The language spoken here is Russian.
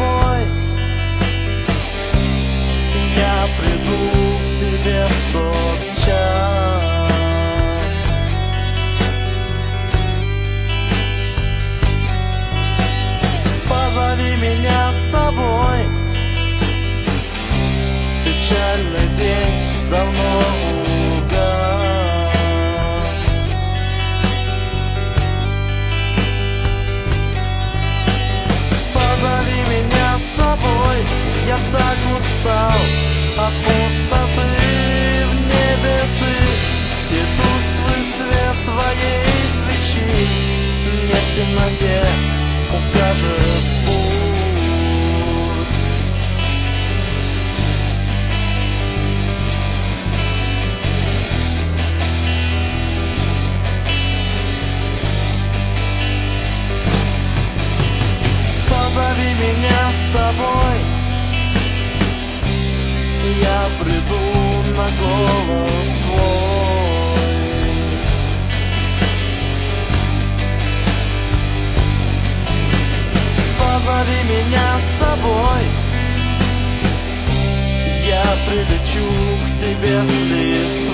тобой. Я приду к тебе в тот час. Позови меня с собой. Печальный день давно угас. Позови меня с собой. Я так устал от пустоты в небе ты. Где тусклый свет твоей свечи мне в темноте укажет путь. Позови меня с собой. Я приду на голос твой. Позови меня с собой. Я прилечу к тебе с листвой.